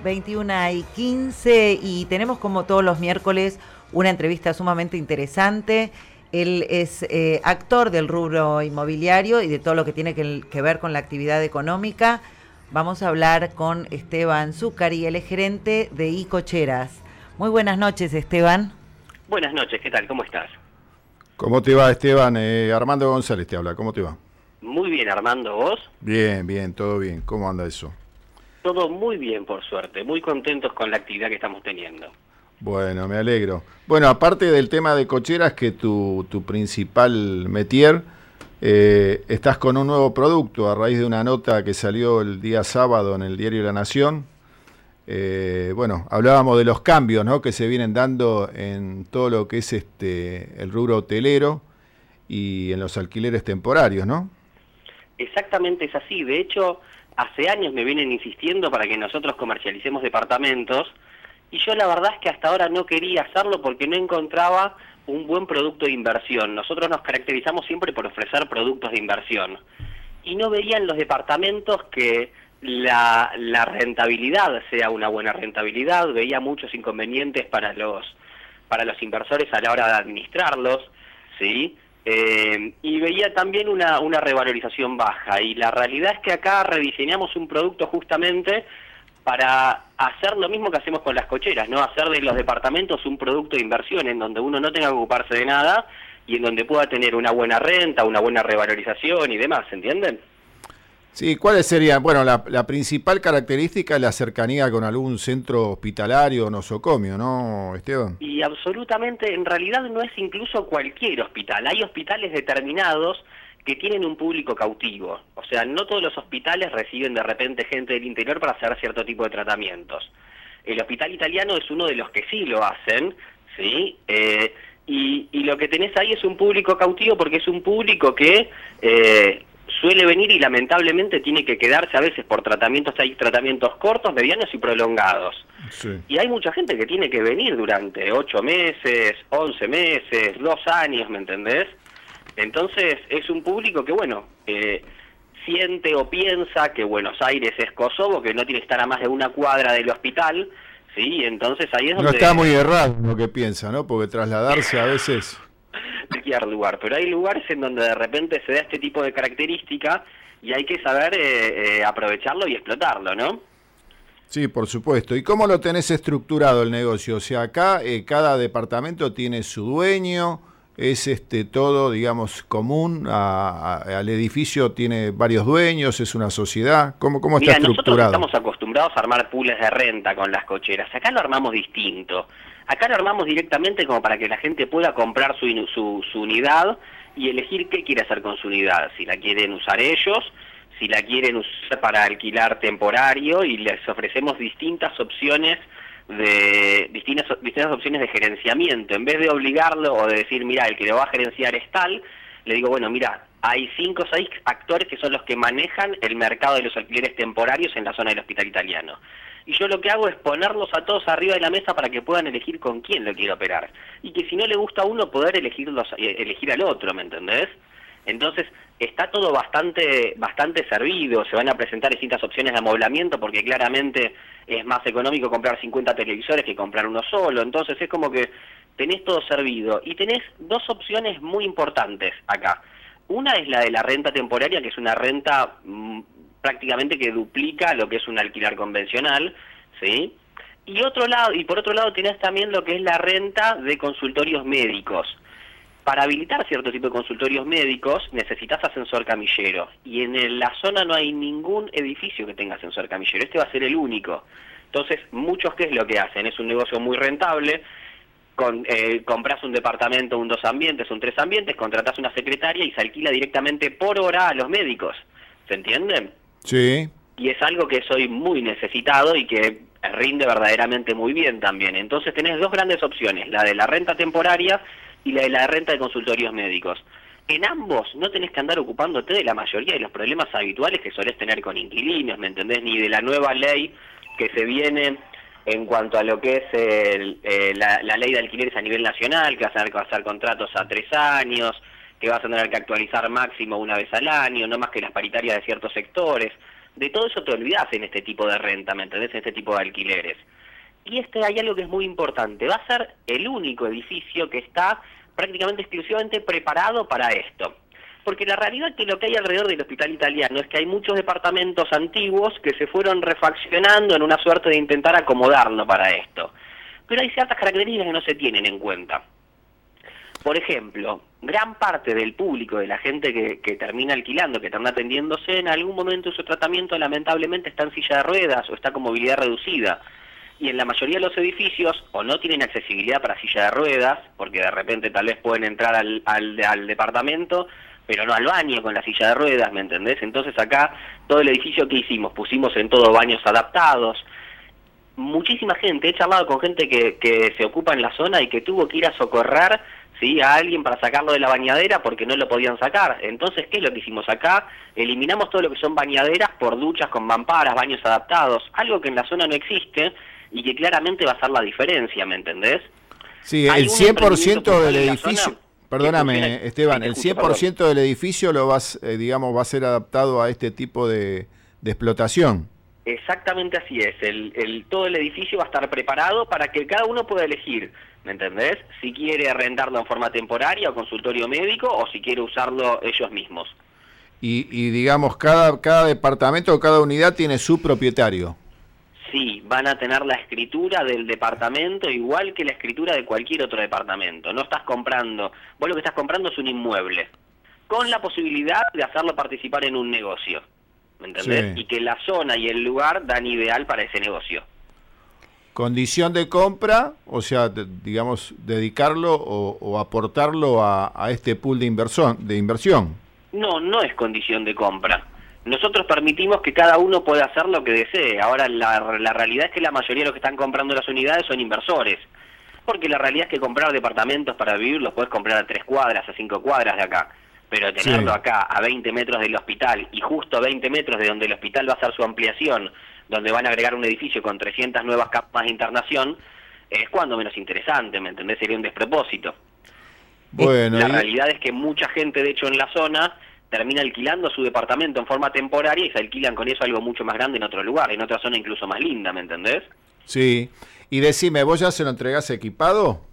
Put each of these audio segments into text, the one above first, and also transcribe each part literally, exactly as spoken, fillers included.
veintiuna y quince y tenemos como todos los miércoles una entrevista sumamente interesante. Él es eh, actor del rubro inmobiliario y de todo lo que tiene que, que ver con la actividad económica. Vamos a hablar con Esteban Zuccari, él es gerente de iCocheras. Muy buenas noches, Esteban. Buenas noches, ¿qué tal? ¿Cómo estás? ¿Cómo te va, Esteban? Eh, Armando González te habla, ¿cómo te va? Muy bien, Armando, ¿vos? Bien, bien, todo bien. ¿Cómo anda eso? Todo muy bien, por suerte. Muy contentos con la actividad que estamos teniendo. Bueno, me alegro. Bueno, aparte del tema de cocheras, que tu, tu principal métier, eh, estás con un nuevo producto a raíz de una nota que salió el día sábado en el diario La Nación. Eh, bueno, hablábamos de los cambios, ¿no?, que se vienen dando en todo lo que es este el rubro hotelero y en los alquileres temporarios, ¿no? Exactamente es así. De hecho, hace años me vienen insistiendo para que nosotros comercialicemos departamentos y yo la verdad es que hasta ahora no quería hacerlo porque no encontraba un buen producto de inversión. Nosotros nos caracterizamos siempre por ofrecer productos de inversión y no veía en los departamentos que la, la rentabilidad sea una buena rentabilidad. Veía muchos inconvenientes para los para los inversores a la hora de administrarlos, ¿sí? Eh, y veía también una, una revalorización baja, y la realidad es que acá rediseñamos un producto justamente para hacer lo mismo que hacemos con las cocheras, ¿no? Hacer de los departamentos un producto de inversión en donde uno no tenga que ocuparse de nada y en donde pueda tener una buena renta, una buena revalorización y demás, ¿entienden? Sí, ¿cuáles serían? Bueno, la, la principal característica es la cercanía con algún centro hospitalario o nosocomio, ¿no, Esteban? Y absolutamente, en realidad no es incluso cualquier hospital. Hay hospitales determinados que tienen un público cautivo. O sea, no todos los hospitales reciben de repente gente del interior para hacer cierto tipo de tratamientos. El hospital italiano es uno de los que sí lo hacen, ¿sí? Eh, y, y lo que tenés ahí es un público cautivo porque es un público que eh, suele venir y lamentablemente tiene que quedarse a veces por tratamientos. Hay tratamientos cortos, medianos y prolongados. Sí. Y hay mucha gente que tiene que venir durante ocho meses, once meses, dos años, ¿me entendés? Entonces es un público que, bueno, eh, siente o piensa que Buenos Aires es Kosovo, que no tiene que estar a más de una cuadra del hospital, ¿sí? Entonces ahí es donde... No está muy errado lo que piensa, ¿no? Porque trasladarse a veces... cualquier lugar, pero hay lugares en donde de repente se da este tipo de característica y hay que saber eh, eh, aprovecharlo y explotarlo, ¿no? Sí, por supuesto. ¿Y cómo lo tenés estructurado el negocio? O sea, acá eh, cada departamento tiene su dueño... ¿Es este todo, digamos, común a, a, al edificio? ¿Tiene varios dueños? ¿Es una sociedad? ¿Cómo, cómo está Mira, estructurado? Nosotros estamos acostumbrados a armar pools de renta con las cocheras. Acá lo armamos distinto. Acá lo armamos directamente como para que la gente pueda comprar su, su, su unidad y elegir qué quiere hacer con su unidad. Si la quieren usar ellos, si la quieren usar para alquilar temporario, y les ofrecemos distintas opciones de distintas, distintas opciones de gerenciamiento. En vez de obligarlo o de decir, mira, el que lo va a gerenciar es tal, le digo, bueno, mira, hay cinco o seis actores que son los que manejan el mercado de los alquileres temporarios en la zona del hospital italiano. Y yo lo que hago es ponerlos a todos arriba de la mesa para que puedan elegir con quién lo quiero operar. Y que si no le gusta a uno, poder elegirlos, elegir al otro, ¿me entendés? Entonces, está todo bastante bastante servido. Se van a presentar distintas opciones de amoblamiento porque claramente es más económico comprar cincuenta televisores que comprar uno solo. Entonces es como que tenés todo servido. Y tenés dos opciones muy importantes acá. Una es la de la renta temporaria, que es una renta mmm, prácticamente que duplica lo que es un alquiler convencional, ¿sí? Y otro lado, y por otro lado tenés también lo que es la renta de consultorios médicos. Para habilitar cierto tipo de consultorios médicos necesitas ascensor camillero, y en el, la zona no hay ningún edificio que tenga ascensor camillero. Este va a ser el único. Entonces, muchos, ¿qué es lo que hacen? Es un negocio muy rentable. Con, eh, compras un departamento, un dos ambientes, un tres ambientes, contratás una secretaria y se alquila directamente por hora a los médicos. ¿Se entiende? Sí. Y es algo que soy muy necesitado y que rinde verdaderamente muy bien también. Entonces tenés dos grandes opciones, la de la renta temporaria y la de la renta de consultorios médicos. En ambos no tenés que andar ocupándote de la mayoría de los problemas habituales que solés tener con inquilinos, ¿me entendés? Ni de la nueva ley que se viene en cuanto a lo que es el, eh, la, la ley de alquileres a nivel nacional, que vas a tener que hacer contratos a tres años, que vas a tener que actualizar máximo una vez al año, no más que las paritarias de ciertos sectores. De todo eso te olvidás en este tipo de renta, ¿me entendés? En este tipo de alquileres. Y este hay algo que es muy importante, va a ser el único edificio que está prácticamente exclusivamente preparado para esto. Porque la realidad es que lo que hay alrededor del Hospital Italiano es que hay muchos departamentos antiguos que se fueron refaccionando en una suerte de intentar acomodarlo para esto. Pero hay ciertas características que no se tienen en cuenta. Por ejemplo, gran parte del público, de la gente que, que termina alquilando, que termina atendiéndose, en algún momento de su tratamiento lamentablemente está en silla de ruedas o está con movilidad reducida. Y en la mayoría de los edificios o no tienen accesibilidad para silla de ruedas, porque de repente tal vez pueden entrar al, al, al departamento, pero no al baño con la silla de ruedas, ¿me entendés? Entonces acá todo el edificio que hicimos, pusimos en todo baños adaptados. Muchísima gente, he charlado con gente que, que se ocupa en la zona y que tuvo que ir a socorrer, ¿sí?, a alguien para sacarlo de la bañadera porque no lo podían sacar. Entonces, ¿qué es lo que hicimos acá? Eliminamos todo lo que son bañaderas por duchas con mamparas, baños adaptados, algo que en la zona no existe y que claramente va a hacer la diferencia, ¿me entendés? Sí, el cien por ciento del edificio, perdóname Esteban, el cien por ciento del edificio lo vas, eh, digamos, va a ser adaptado a este tipo de, de explotación. Exactamente así es, el, el, todo el edificio va a estar preparado para que cada uno pueda elegir, ¿me entendés? Si quiere arrendarlo en forma temporaria o consultorio médico o si quiere usarlo ellos mismos. Y, y digamos, cada, cada departamento o cada unidad tiene su propietario. Sí, van a tener la escritura del departamento igual que la escritura de cualquier otro departamento. No estás comprando, vos lo que estás comprando es un inmueble, con la posibilidad de hacerlo participar en un negocio, ¿me entendés? Sí. Y que la zona y el lugar dan ideal para ese negocio. Condición de compra, o sea, de, digamos, dedicarlo o, o aportarlo a, a este pool de inversión, de inversión. No, no es condición de compra. Nosotros permitimos que cada uno pueda hacer lo que desee. Ahora, la, la realidad es que la mayoría de los que están comprando las unidades son inversores. Porque la realidad es que comprar departamentos para vivir los puedes comprar a tres cuadras, a cinco cuadras de acá. Pero tenerlo sí. acá, a veinte metros del hospital, y justo a veinte metros de donde el hospital va a hacer su ampliación, donde van a agregar un edificio con trescientas nuevas camas de internación, es cuando menos interesante, ¿me entendés? Sería un despropósito. Bueno, la y... realidad es que mucha gente, de hecho, en la zona termina alquilando su departamento en forma temporaria y se alquilan con eso algo mucho más grande en otro lugar, en otra zona incluso más linda, ¿me entendés? Sí. Y decime, ¿vos ya se lo entregás equipado?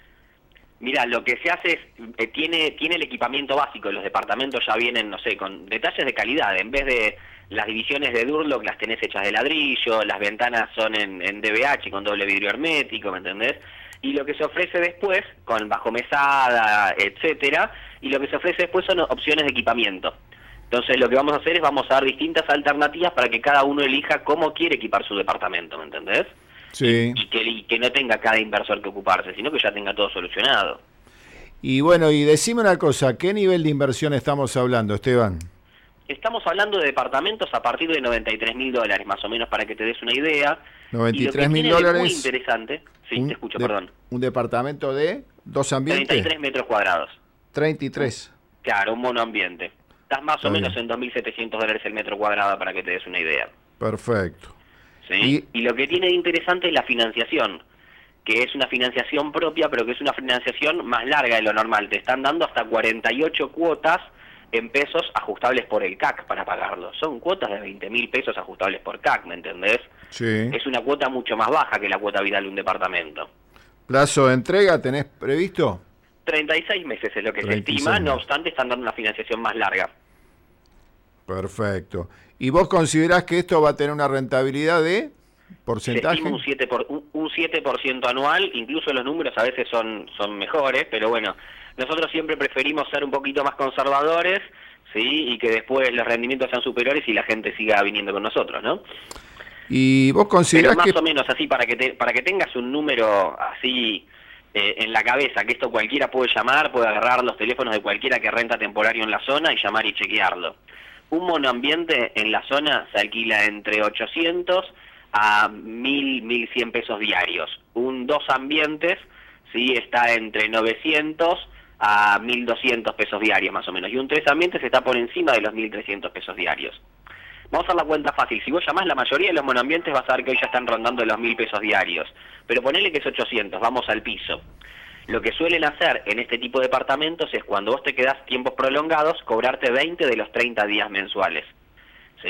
Mira, lo que se hace es, eh, tiene tiene el equipamiento básico, los departamentos ya vienen, no sé, con detalles de calidad, en vez de las divisiones de Durlock las tenés hechas de ladrillo, las ventanas son en, en D B H con doble vidrio hermético, ¿me entendés? Y lo que se ofrece después, con bajomesada, etcétera, y lo que se ofrece después son opciones de equipamiento. Entonces lo que vamos a hacer es vamos a dar distintas alternativas para que cada uno elija cómo quiere equipar su departamento, ¿me entendés? Sí. Y, y, que, y que no tenga cada inversor que ocuparse, sino que ya tenga todo solucionado. Y bueno, y decime una cosa, ¿qué nivel de inversión estamos hablando, Esteban? Estamos hablando de departamentos a partir de noventa y tres mil dólares, más o menos, para que te des una idea. noventa y tres mil dólares. Muy interesante. Sí, te escucho, de, perdón. ¿Un departamento de dos ambientes? treinta y tres metros cuadrados. treinta y tres. Claro, un monoambiente. Estás más Está o menos bien. en dos mil setecientos dólares el metro cuadrado, para que te des una idea. Perfecto. ¿Sí? Y, y lo que tiene de interesante es la financiación, que es una financiación propia, pero que es una financiación más larga de lo normal. Te están dando hasta cuarenta y ocho cuotas en pesos ajustables por el C A C para pagarlo. Son cuotas de veinte mil pesos ajustables por C A C, ¿me entendés? Sí. Es una cuota mucho más baja que la cuota vital de un departamento. ¿Plazo de entrega tenés previsto? treinta y seis meses es lo que se estima, no obstante están dando una financiación más larga. Perfecto. ¿Y vos considerás que esto va a tener una rentabilidad de porcentaje? Se estima un siete por, un, un siete por ciento anual, incluso los números a veces son, son mejores, pero bueno, nosotros siempre preferimos ser un poquito más conservadores, ¿sí? Y que después los rendimientos sean superiores y la gente siga viniendo con nosotros, ¿no? ¿Y vos considerás Pero más que... o menos así, para que te, para que tengas un número así eh, en la cabeza, que esto cualquiera puede llamar, puede agarrar los teléfonos de cualquiera que renta temporario en la zona y llamar y chequearlo. Un monoambiente en la zona se alquila entre ochocientos a mil, mil cien pesos diarios. Un dos ambientes, sí, está entre novecientos a mil doscientos pesos diarios más o menos. Y un tres ambientes está por encima de los mil trescientos pesos diarios. Vamos a hacer la cuenta fácil. Si vos llamás, la mayoría de los monoambientes vas a ver que hoy ya están rondando los mil pesos diarios. Pero ponele que es ochocientos, vamos al piso. Lo que suelen hacer en este tipo de departamentos es cuando vos te quedás tiempos prolongados, cobrarte veinte de los treinta días mensuales. ¿Sí?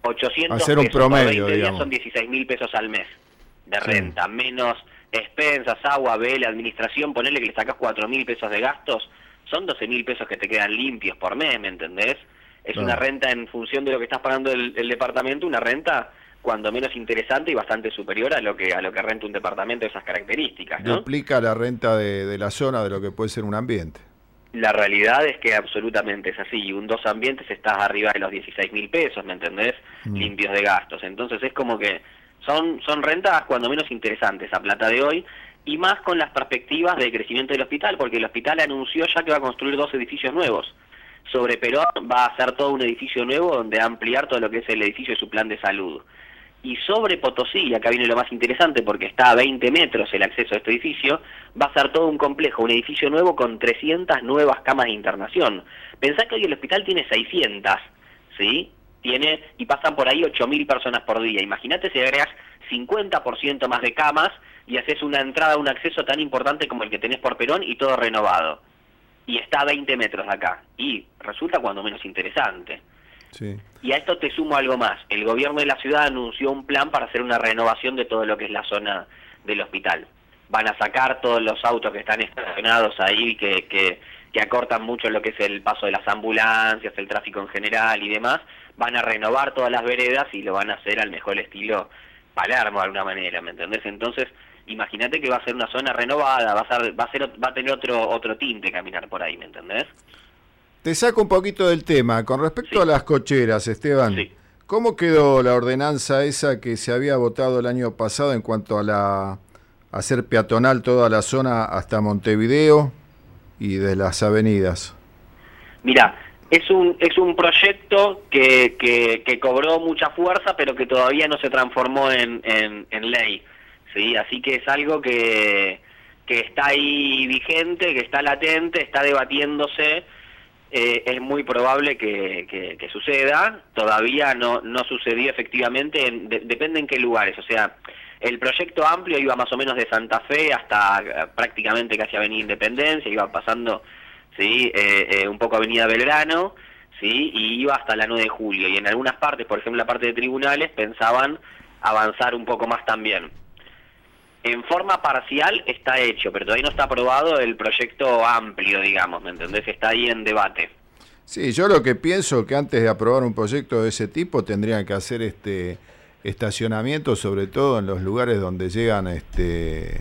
ochocientos hacer un pesos promedio, por veinte días digamos. son dieciséis mil pesos al mes de Sí. renta, menos expensas, agua, vela, administración, ponerle que le sacas cuatro mil pesos de gastos, son doce mil pesos que te quedan limpios por mes, ¿me entendés? Es Claro. una renta en función de lo que estás pagando el, el departamento, una renta cuando menos interesante y bastante superior a lo que a lo que renta un departamento de esas características, ¿no? Duplica la renta de, de la zona de lo que puede ser un ambiente. La realidad es que absolutamente es así. Un dos ambientes estás arriba de los dieciséis mil pesos, ¿me entendés? Mm. Limpios de gastos. Entonces es como que son, son rentas cuando menos interesantes a plata de hoy, y más con las perspectivas de crecimiento del hospital, porque el hospital anunció ya que va a construir dos edificios nuevos. Sobre Perón va a hacer todo un edificio nuevo donde va a ampliar todo lo que es el edificio de su plan de salud. Y sobre Potosí, y acá viene lo más interesante porque está a veinte metros el acceso a este edificio, va a ser todo un complejo, un edificio nuevo con trescientas nuevas camas de internación. Pensá que hoy el hospital tiene seiscientas, ¿sí? Tiene, y pasan por ahí ocho mil personas por día. Imagínate si agregas cincuenta por ciento más de camas y haces una entrada, un acceso tan importante como el que tenés por Perón y todo renovado. Y está a veinte metros de acá. Y resulta cuando menos interesante. Sí. Y a esto te sumo algo más. El gobierno de la ciudad anunció un plan para hacer una renovación de todo lo que es la zona del hospital. Van a sacar todos los autos que están estacionados ahí, que, que, que acortan mucho lo que es el paso de las ambulancias, el tráfico en general y demás. Van a renovar todas las veredas y lo van a hacer al mejor estilo Palermo de alguna manera, ¿me entendés? Entonces, imagínate que va a ser una zona renovada, va a ser, va a ser, va a tener otro, otro tinte caminar por ahí, ¿me entendés? Te saco un poquito del tema. Con respecto Sí. a las cocheras, Esteban, Sí. ¿cómo quedó la ordenanza esa que se había votado el año pasado en cuanto a la hacer peatonal toda la zona hasta Montevideo y de las avenidas? Mirá, es un es un proyecto que, que, que cobró mucha fuerza, pero que todavía no se transformó en, en, en ley, ¿sí? Así que es algo que, que está ahí vigente, que está latente, está debatiéndose. Eh, es muy probable que, que, que suceda. Todavía no, no sucedió efectivamente, en, de, depende en qué lugares. O sea, el proyecto amplio iba más o menos de Santa Fe hasta eh, prácticamente casi Avenida Independencia, iba pasando, sí, eh, eh, un poco Avenida Belgrano, sí, y iba hasta la nueve de julio. Y en algunas partes, por ejemplo la parte de tribunales, pensaban avanzar un poco más también. En forma parcial está hecho, pero todavía no está aprobado el proyecto amplio, digamos, ¿me entendés? Está ahí en debate. Sí, yo lo que pienso que antes de aprobar un proyecto de ese tipo tendrían que hacer este estacionamiento, sobre todo en los lugares donde llegan, este,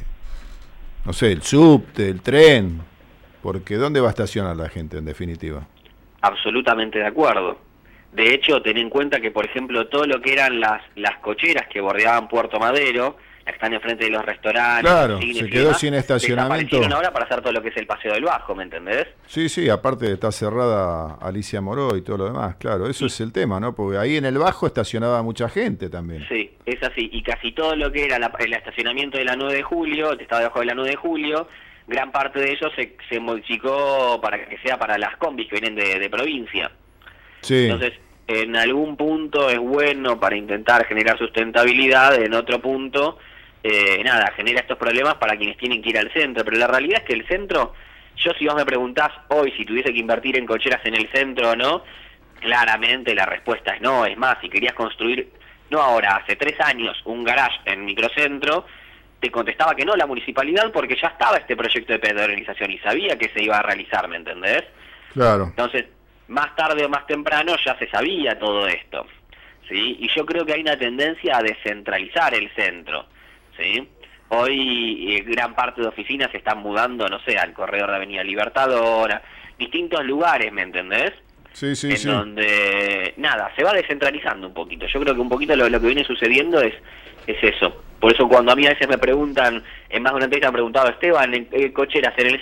no sé, el subte, el tren, porque ¿dónde va a estacionar la gente en definitiva? Absolutamente de acuerdo. De hecho, ten en cuenta que, por ejemplo, todo lo que eran las, las cocheras que bordeaban Puerto Madero, las que están enfrente de los restaurantes, Claro, los cines se y quedó demás, sin estacionamiento. desaparecieron ahora para hacer todo lo que es el Paseo del Bajo, ¿me entendés? Sí, sí, aparte está cerrada Alicia Moró y todo lo demás, claro, eso es el tema, ¿no? Porque ahí en el Bajo estacionaba mucha gente también. Sí, es así. Y casi todo lo que era la- el estacionamiento de la nueve de julio, el que estaba debajo de la nueve de julio, gran parte de eso se, se modificó para que sea para las combis que vienen de, de provincia. Sí, Entonces, en algún punto es bueno para intentar generar sustentabilidad, en otro punto, eh, nada, genera estos problemas para quienes tienen que ir al centro. Pero la realidad es que el centro, yo si vos me preguntás hoy si tuviese que invertir en cocheras en el centro o no, claramente la respuesta es no. Es más, si querías construir, no ahora, hace tres años, un garage en microcentro, te contestaba que no la municipalidad porque ya estaba este proyecto de peatonalización y sabía que se iba a realizar, ¿me entendés? claro. Entonces, más tarde o más temprano ya se sabía todo esto, ¿sí? Y yo creo que hay una tendencia a descentralizar el centro, ¿sí? Hoy eh, gran parte de oficinas se están mudando, no sé, al corredor de Avenida Libertadora, distintos lugares, ¿me entendés? Sí, sí, En sí. donde, nada, se va descentralizando un poquito. Yo creo que un poquito lo, lo que viene sucediendo es es eso. Por eso cuando a mí a veces me preguntan, en más de una entrevista me han preguntado, Esteban, ¿en, eh, cocheras en el